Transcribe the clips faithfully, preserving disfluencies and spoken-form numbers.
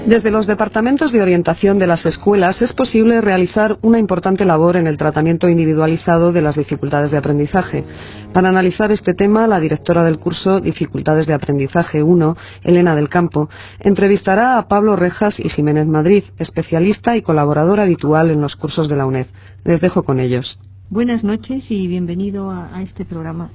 Desde los departamentos de orientación de las escuelas es posible realizar una importante labor en el tratamiento individualizado de las dificultades de aprendizaje. Para analizar este tema, la directora del curso Dificultades de Aprendizaje uno, Elena del Campo, entrevistará a Pablo Rejas y Jiménez Madrid, especialista y colaborador habitual en los cursos de la UNED. Les dejo con ellos. Buenas noches y bienvenido a, a este programa.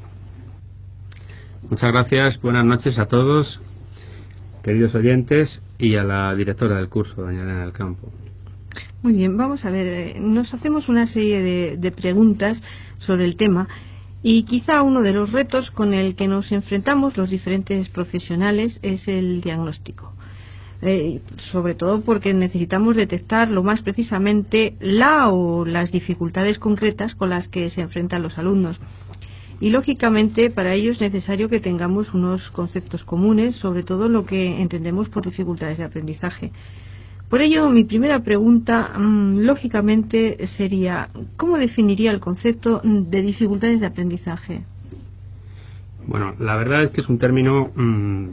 Muchas gracias, buenas noches a todos, queridos oyentes, y a la directora del curso, doña Elena del Campo. Muy bien, vamos a ver, nos hacemos una serie de, de preguntas sobre el tema y quizá uno de los retos con el que nos enfrentamos los diferentes profesionales es el diagnóstico. Eh, sobre todo porque necesitamos detectar lo más precisamente la o las dificultades concretas con las que se enfrentan los alumnos. Y lógicamente para ello es necesario que tengamos unos conceptos comunes, sobre todo lo que entendemos por dificultades de aprendizaje. Por ello, mi primera pregunta, mmm, lógicamente, sería ¿cómo definiría el concepto de dificultades de aprendizaje? Bueno, la verdad es que es un término mmm,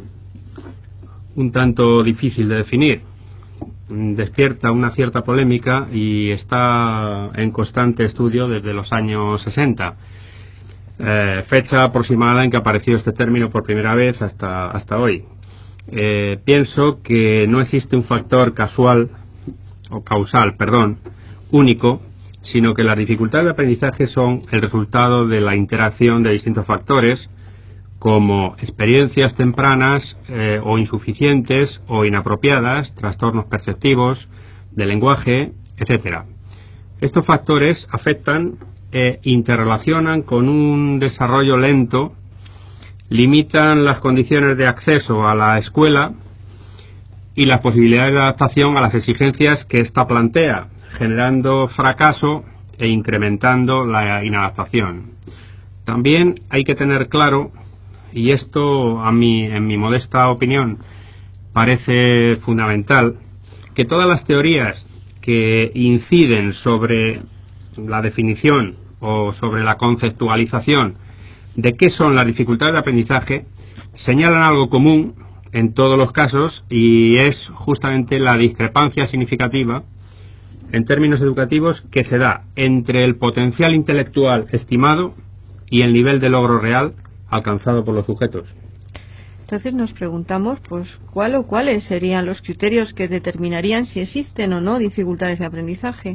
un tanto difícil de definir. Despierta una cierta polémica y está en constante estudio desde los años sesenta. Eh, fecha aproximada en que apareció este término por primera vez hasta, hasta hoy. Eh, pienso que no existe un factor casual, o causal, perdón, único, sino que las dificultades de aprendizaje son el resultado de la interacción de distintos factores, como experiencias tempranas eh, o insuficientes o inapropiadas, trastornos perceptivos, de lenguaje, etcétera. Estos factores afectan e interrelacionan con un desarrollo lento, limitan las condiciones de acceso a la escuela y las posibilidades de adaptación a las exigencias que ésta plantea, generando fracaso e incrementando la inadaptación. También hay que tener claro, y esto a mí, en mi modesta opinión, parece fundamental, que todas las teorías que inciden sobre la definición o sobre la conceptualización de qué son las dificultades de aprendizaje señalan algo común en todos los casos, y es justamente la discrepancia significativa en términos educativos que se da entre el potencial intelectual estimado y el nivel de logro real alcanzado por los sujetos. Entonces nos preguntamos, pues, ¿cuál o cuáles serían los criterios que determinarían si existen o no dificultades de aprendizaje?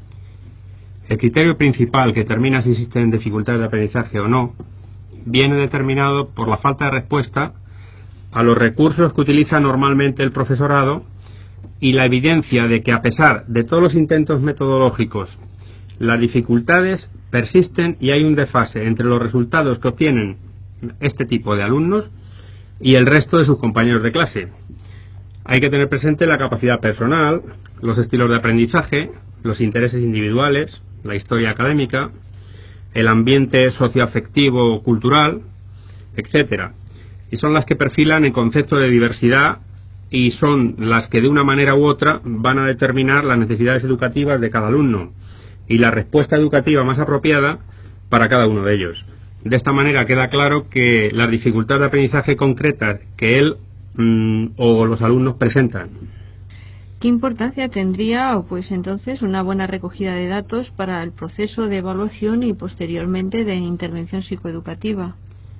El criterio principal que determina si existen dificultades de aprendizaje o no viene determinado por la falta de respuesta a los recursos que utiliza normalmente el profesorado y la evidencia de que, a pesar de todos los intentos metodológicos, las dificultades persisten y hay un desfase entre los resultados que obtienen este tipo de alumnos y el resto de sus compañeros de clase. Hay que tener presente la capacidad personal, los estilos de aprendizaje, los intereses individuales, la historia académica, el ambiente socioafectivo cultural, etcétera. Y son las que perfilan el concepto de diversidad y son las que de una manera u otra van a determinar las necesidades educativas de cada alumno y la respuesta educativa más apropiada para cada uno de ellos. De esta manera queda claro que las dificultades de aprendizaje concretas que él mmm, o los alumnos presentan. ¿Qué importancia tendría, pues entonces, una buena recogida de datos para el proceso de evaluación y posteriormente de intervención psicoeducativa?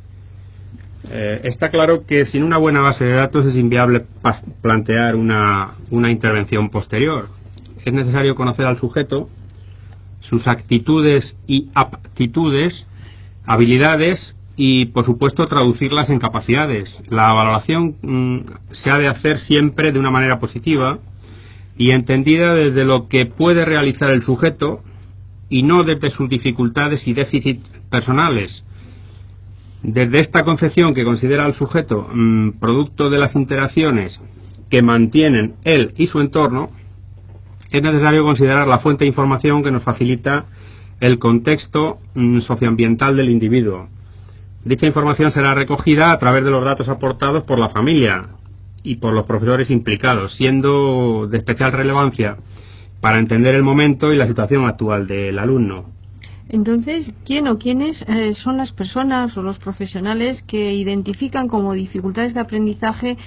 Eh, está claro que sin una buena base de datos es inviable plantear una, una intervención posterior. Es necesario conocer al sujeto, sus actitudes y aptitudes, habilidades y, por supuesto, traducirlas en capacidades. La valoración mmm, se ha de hacer siempre de una manera positiva y entendida desde lo que puede realizar el sujeto y no desde sus dificultades y déficits personales. Desde esta concepción que considera al sujeto mmm, producto de las interacciones que mantienen él y su entorno, es necesario considerar la fuente de información que nos facilita el contexto mmm, socioambiental del individuo. Dicha información será recogida a través de los datos aportados por la familia y por los profesores implicados, siendo de especial relevancia para entender el momento y la situación actual del alumno. Entonces, ¿quién o quiénes eh, son las personas o los profesionales que identifican como dificultades de aprendizaje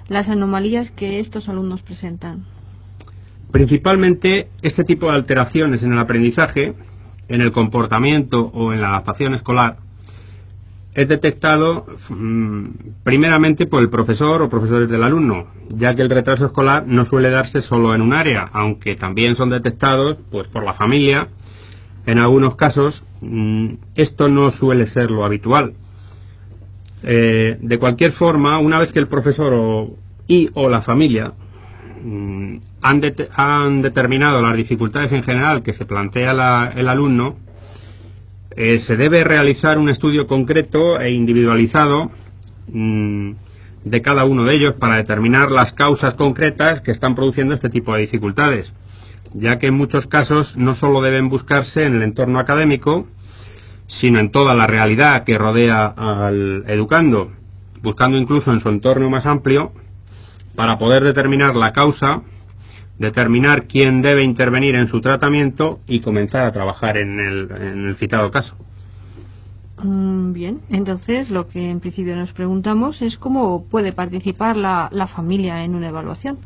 las anomalías que estos alumnos presentan? Principalmente, este tipo de alteraciones en el aprendizaje, en el comportamiento o en la adaptación escolar, es detectado mmm, primeramente por el profesor o profesores del alumno, ya que el retraso escolar no suele darse solo en un área, aunque también son detectados pues por la familia. En algunos casos mmm, esto no suele ser lo habitual. Eh, de cualquier forma, una vez que el profesor o, y o la familia mmm, han, de, han determinado las dificultades en general que se plantea la, el alumno, Eh, se debe realizar un estudio concreto e individualizado mmm, de cada uno de ellos para determinar las causas concretas que están produciendo este tipo de dificultades, ya que en muchos casos no solo deben buscarse en el entorno académico, sino en toda la realidad que rodea al educando, buscando incluso en su entorno más amplio para poder determinar la causa, determinar quién debe intervenir en su tratamiento y comenzar a trabajar en el, en el citado caso. Bien, entonces lo que en principio nos preguntamos es cómo puede participar la, la familia en una evaluación.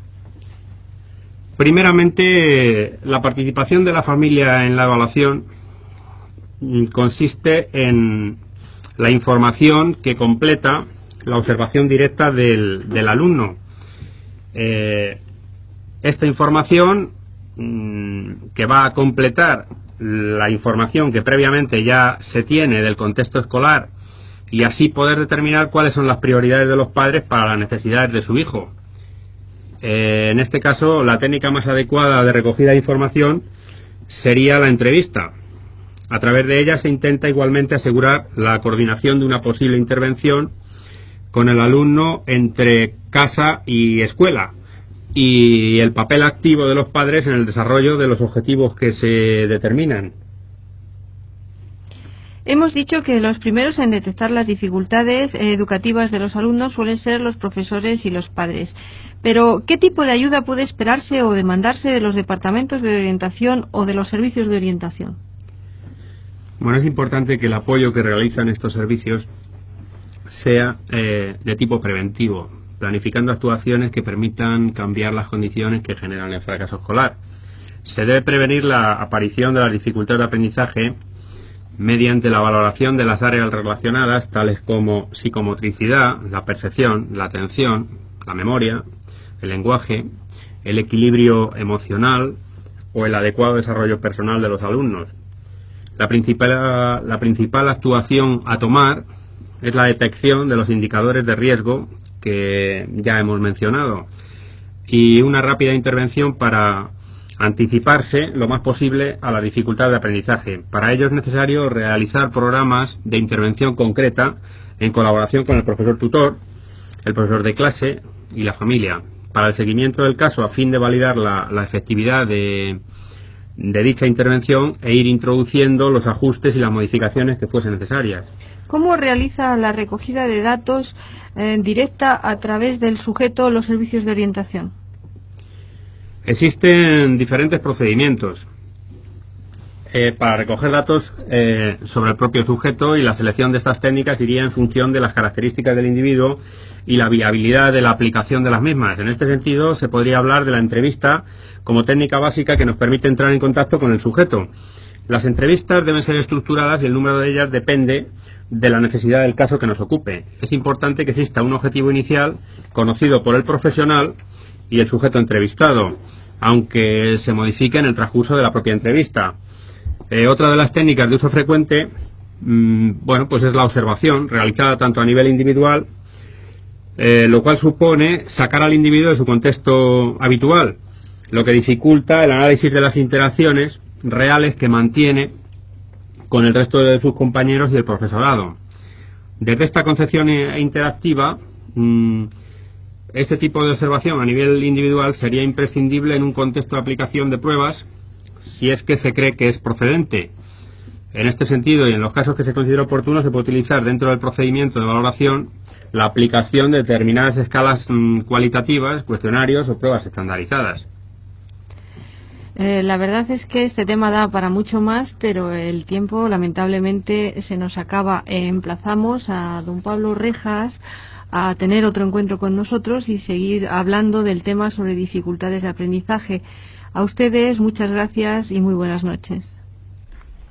Primeramente, la participación de la familia en la evaluación consiste en la información que completa la observación directa del, del alumno. Eh, Esta información mmm, que va a completar la información que previamente ya se tiene del contexto escolar y así poder determinar cuáles son las prioridades de los padres para las necesidades de su hijo. Eh, en este caso, la técnica más adecuada de recogida de información sería la entrevista. A través de ella se intenta igualmente asegurar la coordinación de una posible intervención con el alumno entre casa y escuela, y el papel activo de los padres en el desarrollo de los objetivos que se determinan. Hemos dicho que los primeros en detectar las dificultades educativas de los alumnos suelen ser los profesores y los padres. Pero, ¿qué tipo de ayuda puede esperarse o demandarse de los departamentos de orientación o de los servicios de orientación? Bueno, es importante que el apoyo que realizan estos servicios sea eh, de tipo preventivo, planificando actuaciones que permitan cambiar las condiciones que generan el fracaso escolar. Se debe prevenir la aparición de las dificultades de aprendizaje mediante la valoración de las áreas relacionadas, tales como psicomotricidad, la percepción, la atención, la memoria, el lenguaje, el equilibrio emocional o el adecuado desarrollo personal de los alumnos. La principal, la principal actuación a tomar es la detección de los indicadores de riesgo que ya hemos mencionado y una rápida intervención para anticiparse lo más posible a la dificultad de aprendizaje. Para ello es necesario realizar programas de intervención concreta en colaboración con el profesor tutor, el profesor de clase y la familia, para el seguimiento del caso a fin de validar la, la efectividad de, de dicha intervención e ir introduciendo los ajustes y las modificaciones que fuesen necesarias. ¿Cómo realiza la recogida de datos eh, directa a través del sujeto los servicios de orientación? Existen diferentes procedimientos eh, para recoger datos eh, sobre el propio sujeto, y la selección de estas técnicas iría en función de las características del individuo y la viabilidad de la aplicación de las mismas. En este sentido, se podría hablar de la entrevista como técnica básica que nos permite entrar en contacto con el sujeto. Las entrevistas deben ser estructuradas y el número de ellas depende de la necesidad del caso que nos ocupe. Es importante que exista un objetivo inicial conocido por el profesional y el sujeto entrevistado, aunque se modifique en el transcurso de la propia entrevista. Eh, otra de las técnicas de uso frecuente, mmm, bueno, pues es la observación, realizada tanto a nivel individual, eh, lo cual supone sacar al individuo de su contexto habitual, lo que dificulta el análisis de las interacciones reales que mantiene con el resto de sus compañeros y el profesorado. Desde esta concepción interactiva, mmm, este tipo de observación a nivel individual sería imprescindible en un contexto de aplicación de pruebas si es que se cree que es procedente. En este sentido, y en los casos que se considera oportuno, se puede utilizar dentro del procedimiento de valoración la aplicación de determinadas escalas mmm, cualitativas, cuestionarios o pruebas estandarizadas. Eh, la verdad es que este tema da para mucho más, pero el tiempo lamentablemente se nos acaba. Eh, emplazamos a don Pablo Rejas a tener otro encuentro con nosotros y seguir hablando del tema sobre dificultades de aprendizaje. A ustedes muchas gracias y muy buenas noches.